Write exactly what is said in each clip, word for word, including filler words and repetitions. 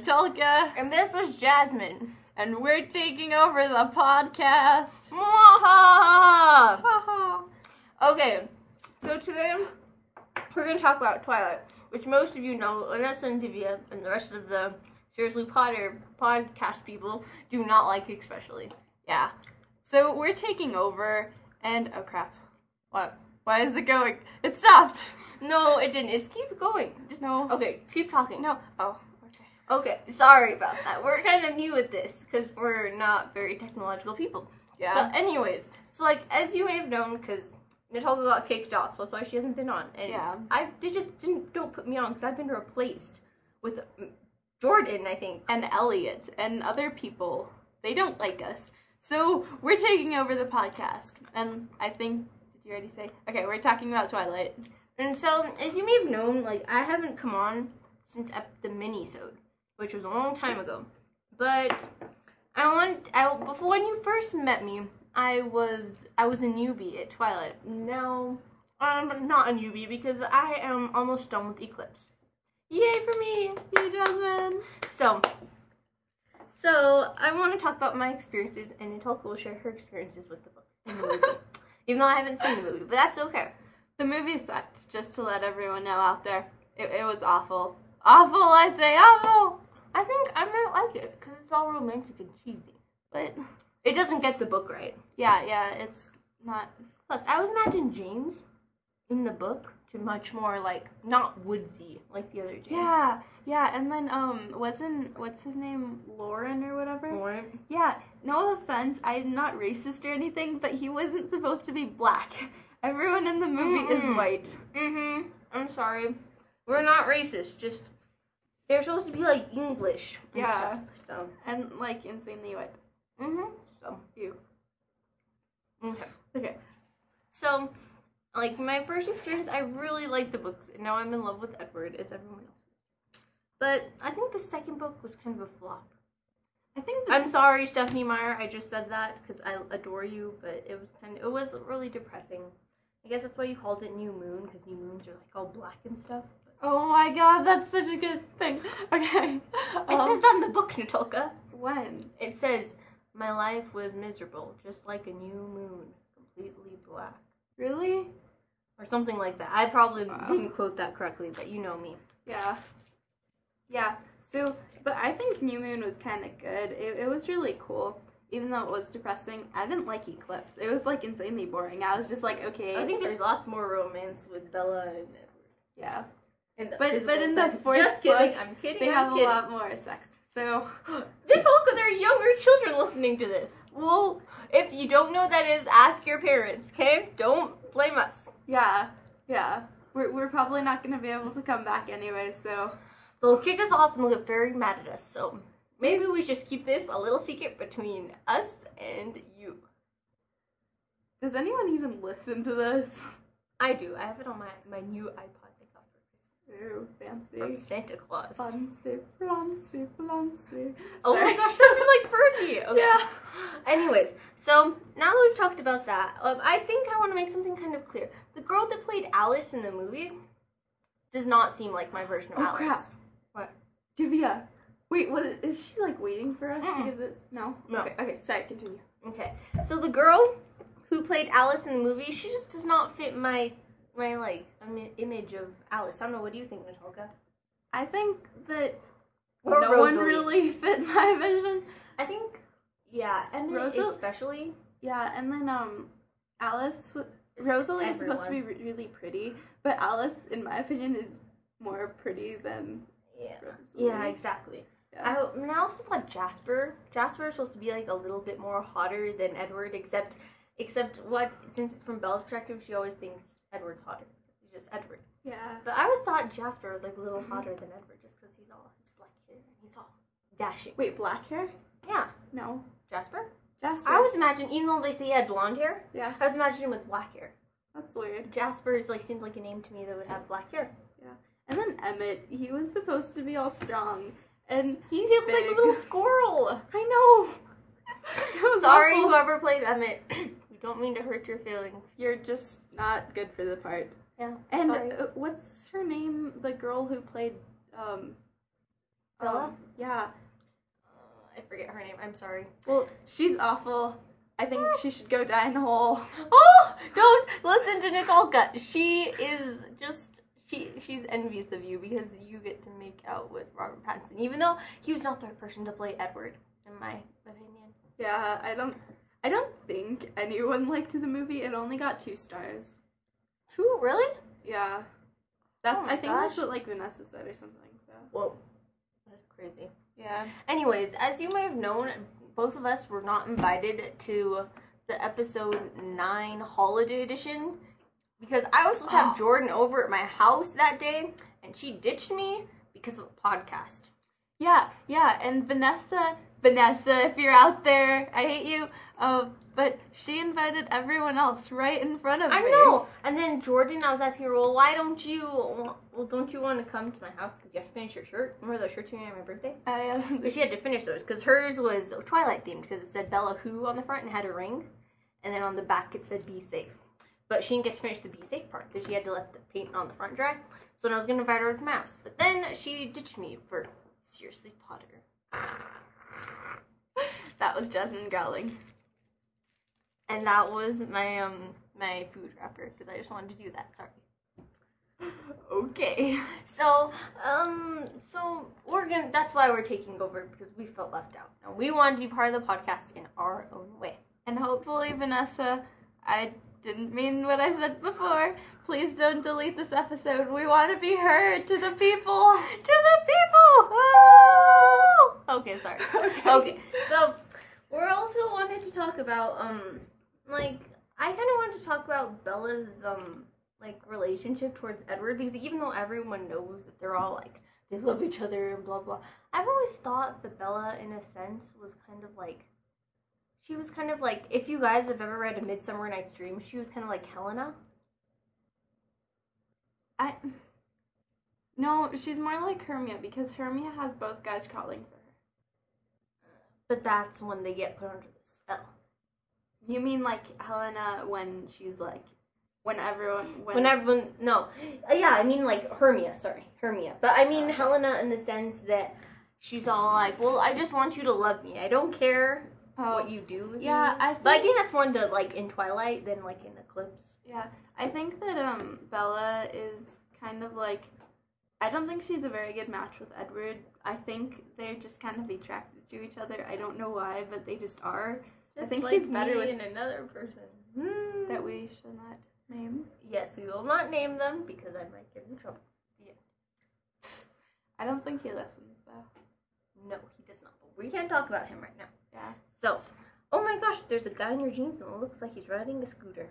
Natulka. And this was Jasmine. And we're taking over the podcast. Okay, so today we're going to talk about Twilight, which most of you know, unless Olivia and the rest of the Seriously Potter podcast people do not like especially. Yeah. So we're taking over, and oh crap. What? Why is it going? It stopped. No, it didn't. It's keep going. Just no. Okay, keep talking. No. Oh. Okay, sorry about that. We're kind of new at this because we're not very technological people. Yeah. But anyways, so like as you may have known, because Natulka got kicked off, so that's why she hasn't been on. And yeah. I they just didn't don't put me on because I've been replaced with Jordan, I think, and Elliot and other people. They don't like us, so we're taking over the podcast. And I think did you already say? Okay, we're talking about Twilight. And so as you may have known, like I haven't come on since ep- the mini-sode, which was a long time ago. But I want I before when you first met me, I was I was a newbie at Twilight. Now I'm not a newbie because I am almost done with Eclipse. Yay for me! Yay, Jasmine! So So I want to talk about my experiences, and Natulka will share her experiences with the book and the movie. Even though I haven't seen the movie, but that's okay. The movie sucked, just to let everyone know out there. It, it was awful. Awful, I say awful! I think I might like it because it's all romantic and cheesy, but it doesn't get the book right. Yeah, yeah, it's not. Plus, I always imagine James in the book to much more like not woodsy like the other James. Yeah, yeah, and then um, wasn't what's his name, Lauren or whatever? Lauren. Yeah. No offense, I'm not racist or anything, but he wasn't supposed to be black. Everyone in the movie Mm-mm. is white. Mhm. I'm sorry. We're not racist. Just they're supposed to be like English. And yeah. Stuff, so and like insanely white. Mhm. So you. Okay. Okay. So, like my first experience, I really liked the books, and now I'm in love with Edward, as everyone else is. But I think the second book was kind of a flop. I think. I'm sorry, Stephanie Meyer. I just said that because I adore you, but it was kind of it was really depressing. I guess that's why you called it New Moon, because New Moons are like all black and stuff. Oh my god, that's such a good thing. Okay. It um, says that in the book, Natulka. When? It says, my life was miserable, just like a new moon, completely black. Really? Or something like that. I probably wow. didn't quote that correctly, but you know me. Yeah. Yeah. So, but I think New Moon was kind of good. It, it was really cool. Even though it was depressing, I didn't like Eclipse. It was, like, insanely boring. I was just like, okay. I think there's lots more romance with Bella and Edward. Yeah. In the but but in sex. the fourth just kidding. book, I'm kidding. they I'm have kidding. a lot more sex. So, Natulka, there are younger children listening to this. Well, if you don't know what that is, ask your parents, okay? Don't blame us. Yeah. Yeah. We're, we're probably not going to be able to come back anyway, so. They'll kick us off and they'll get very mad at us, so maybe we just keep this a little secret between us and you. Does anyone even listen to this? I do. I have it on my, my new iPod I got for Christmas. Ooh, fancy. From Santa Claus. Fancy, fancy, fancy. Oh my gosh, something like Fergie. Okay. Yeah. Anyways, so now that we've talked about that, um, I think I want to make something kind of clear. The girl that played Alice in the movie does not seem like my version of oh, Alice. Crap. What? Divya. Wait, what, is she, like, waiting for us Mm-mm. to give this? No? No. Okay, okay, sorry, continue. Okay. So the girl who played Alice in the movie, she just does not fit my, my like, Im- image of Alice. I don't know, what do you think, Natulka? I think that Or no Rosalie. one really fit my vision. I think, yeah, Emmett Rosal- especially. Yeah, and then, um, Alice, w- It's Rosalie is supposed to be everyone. re- really pretty, but Alice, in my opinion, is more pretty than Yeah. Rosalie. Yeah, exactly. Yeah. I, I mean, I also thought Jasper. Jasper is supposed to be like a little bit more hotter than Edward, except, except what? Since from Bella's perspective, she always thinks Edward's hotter. He's just Edward. Yeah. But I always thought Jasper was like a little hotter than Edward, just because he's all his black hair and he's all dashing. Wait, black hair? Yeah, No. Jasper. Jasper. I always imagine, even though they say he had blonde hair, Yeah, I was imagining him with black hair. that's weird. Jasper is like seems like a name to me that would have black hair. And then Emmett, he was supposed to be all strong, and He looked like a Big. little squirrel. I know. It was Sorry, awful. whoever played Emmett. We don't mean to hurt your feelings. You're just not good for the part. Yeah. And sorry. uh, what's her name? The girl who played um, Bella? Um, yeah. Uh, I forget her name. I'm sorry. Well, she's awful. I think she should go die in a hole. Oh, don't listen to Natalka. She is just she she's envious of you because you get to make out with Robert Pattinson, even though he was not the right person to play Edward, in my opinion. Yeah, I don't I don't think anyone liked the movie. It only got two stars. True, really? Yeah. That's Oh my I think gosh. that's what like Vanessa said or something. So Whoa, that's crazy. yeah. Anyways, as you may have known, both of us were not invited to the episode nine holiday edition because I was supposed to have Oh. Jordan over at my house that day, and she ditched me because of the podcast. Yeah, yeah, and Vanessa, Vanessa, if you're out there, I hate you. Uh, but she invited everyone else right in front of I me. know. And then Jordan, I was asking her, well, why don't you, well, don't you want to come to my house because you have to finish your shirt? Remember those shirts you made on my birthday? I, uh, But she had to finish those because hers was Twilight themed because it said Bella Who on the front and had a ring, and then on the back it said Be Safe. But she didn't get to finish the Be Safe part because she had to let the paint on the front dry. So when I was going to invite her to my house. But then she ditched me for seriously Potter. that was Jasmine growling. And that was my um my food wrapper because I just wanted to do that. Sorry. Okay. So, um, so we're gonna. That's why we're taking over because we felt left out, and we wanted to be part of the podcast in our own way. And hopefully, Vanessa, I didn't mean what I said before. Please don't delete this episode. We want to be heard to the people. To the people. Oh! Okay, sorry. Okay. Okay, so we're also wanted to talk about um, like I kind of wanted to talk about Bella's um. like relationship towards Edward because even though everyone knows that they're all like they love each other and blah blah, I've always thought that Bella in a sense was kind of like she was kind of like if you guys have ever read A Midsummer Night's Dream, she was kind of like Helena. I. No, she's more like Hermia because Hermia has both guys crawling for her. But that's when they get put under the spell. You mean like Helena when she's like. When everyone... When, When everyone... No. Uh, yeah, I mean, like, Hermia. Sorry. Hermia. But I mean Helena in the sense that she's all like, well, I just want you to love me. I don't care oh, what you do with yeah, me. I think... But I think that's more in the, like, in Twilight than, like, in Eclipse. Yeah, I think that um Bella is kind of like... I don't think she's a very good match with Edward. I think they're just kind of attracted to each other. I don't know why, but they just are. Just I think like she's better me with... and another person. Hmm. That we shall not name. Yes, we will not name them because I might get in trouble. Yeah. I don't think he listens, though. No, he does not. But we can't talk about him right now. Yeah. So, oh my gosh, there's a guy in your jeans and it looks like he's riding a scooter.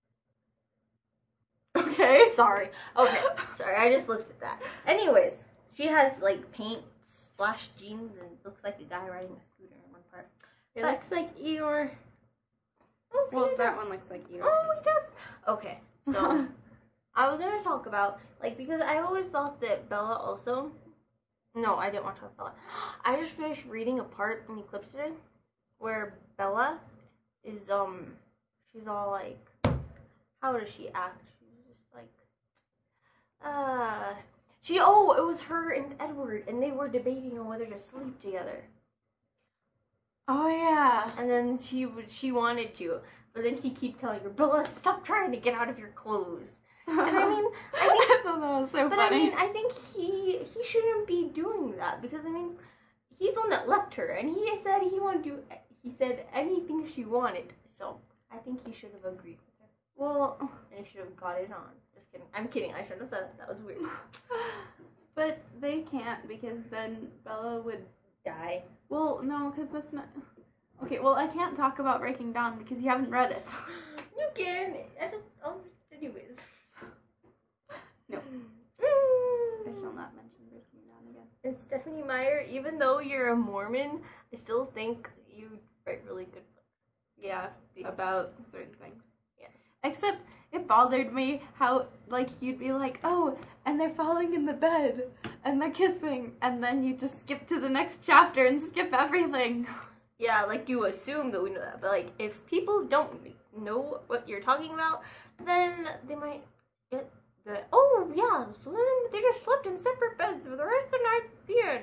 Okay. Sorry. Okay, sorry, I just looked at that. Anyways, she has like paint slash jeans and it looks like a guy riding a scooter in one part. It But- looks like Eeyore. Oh, Well, he that does. one looks like Eeyore. Oh, he does. Okay, so I was gonna talk about like because I always thought that Bella also. No, I didn't want to talk about Bella. I just finished reading a part in Eclipse today where Bella is um she's all like, how does she act? She's just like, uh, she oh it was her and Edward and they were debating on whether to sleep together. Oh, yeah. And then she would, she wanted to, but then he keep telling her, Bella, stop trying to get out of your clothes. And I mean, I think, thought that was so but funny. I mean, I think he he shouldn't be doing that because I mean, he's the one that left her, and he said he wanted to. He said anything she wanted, so I think he should have agreed with her, well, and he should have got it on. Just kidding. I'm kidding. I shouldn't have said that. That was weird. but they can't because then Bella would. Die. Well, no, because that's not. Okay, well, I can't talk about Breaking Dawn because you haven't read it. You can. I just. I'll just anyways. No. Mm. I shall not mention Breaking Dawn again. And Stephanie Meyer, even though you're a Mormon, I still think you write really good books. Yeah, about certain things. Yes. Except it bothered me how, like, you'd be like, oh, and they're falling in the bed, and they're kissing, and then you just skip to the next chapter and skip everything. Yeah, like you assume that we know that, but like if people don't know what you're talking about, then they might get the oh yeah, so then they just slept in separate beds for the rest of the night. The end.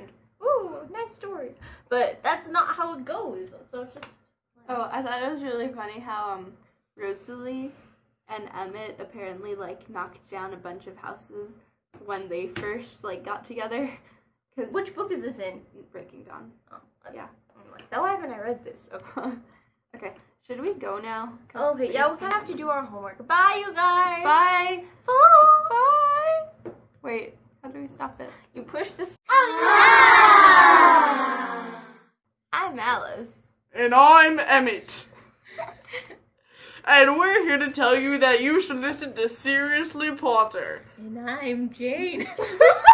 ooh, nice story. But that's not how it goes. So it's just. Oh, I thought it was really funny how um Rosalie and Emmett apparently like knocked down a bunch of houses when they first like got together. Cause Which book is this in? Breaking Dawn. Oh, that's, Yeah. I'm like, why haven't I read this? Okay. Okay, should we go now? 'Cause Okay, yeah, we it's kind of have to getting- do our homework. Bye, you guys. Bye. Bye. Bye. Wait, how do we stop it? You push this. I'm Alice. And I'm Emmett. And we're here to tell you that you should listen to Seriously Potter. And I'm Jane.